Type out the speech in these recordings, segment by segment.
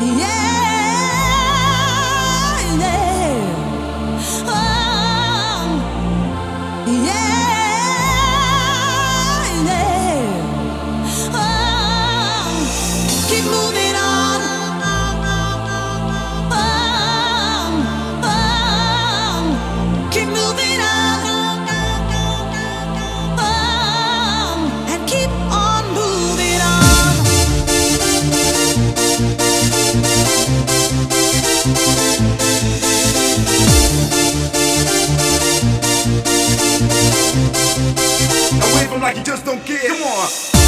Like you just don't care. Come on.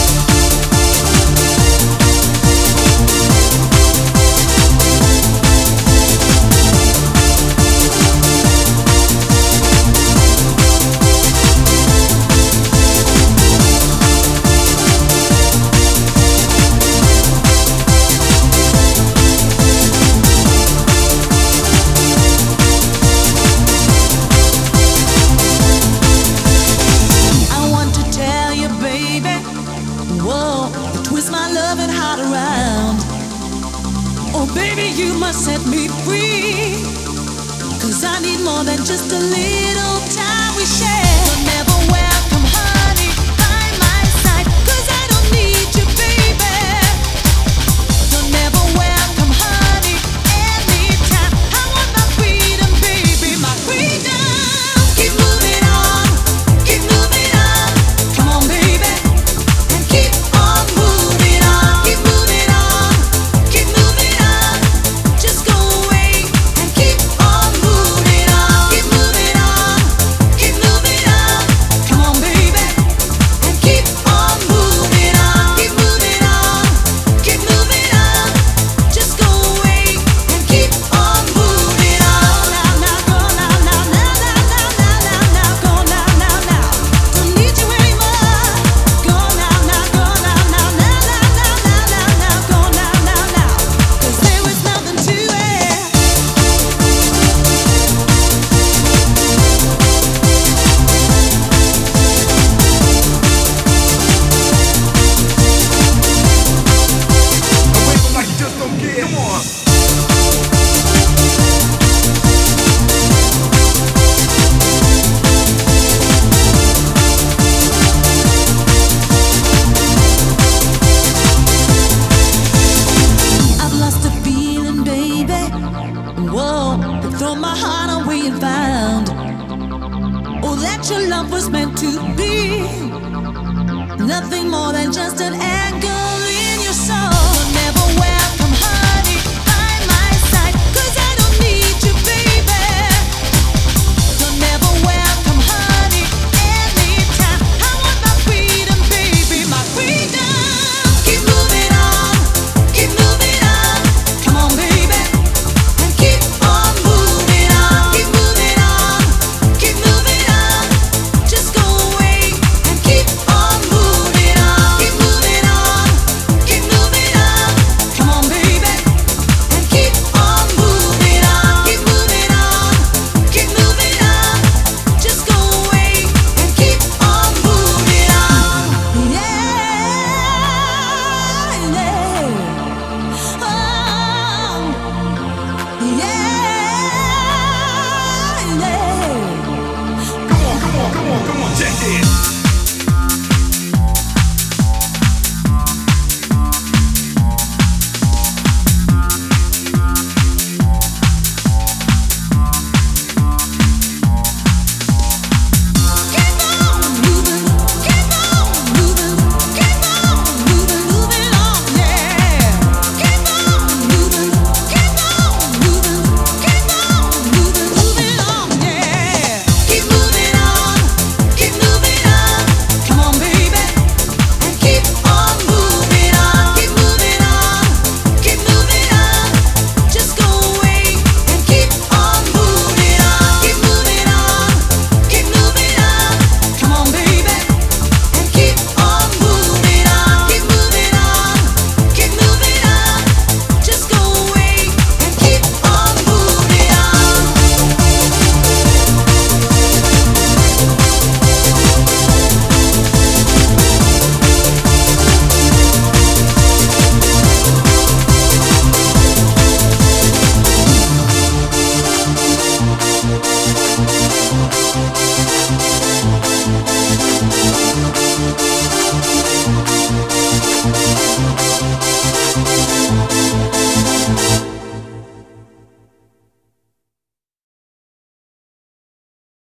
Set me free, 'cause I need more than just a little time we share. You're never welcome, honey, by my side, 'cause I don't need you, baby. You're never welcome, honey, anytime. I want my freedom, baby, my freedom. Keep moving on, keep moving on. Come on, baby, and keep on moving on. Keep moving on, keep moving on. Just go away and keep on moving on. Keep moving on, keep moving on. Come on, baby, and keep on moving on. Keep moving on, keep moving on. Just go away and keep on moving on. Now, now, go now, now, now, now, now, now, now, go now, now, now. Don't need you anymore. Go now, now, go now, now, now, now, now, now, now, go now, now, now. 'Cause there was nothing to it. Wave 'em like you just don't care. Come on. I've lost a feeling, baby. Whoa, throw my heart away and found. Oh, that your love was meant to be. Nothing more than just an anchor.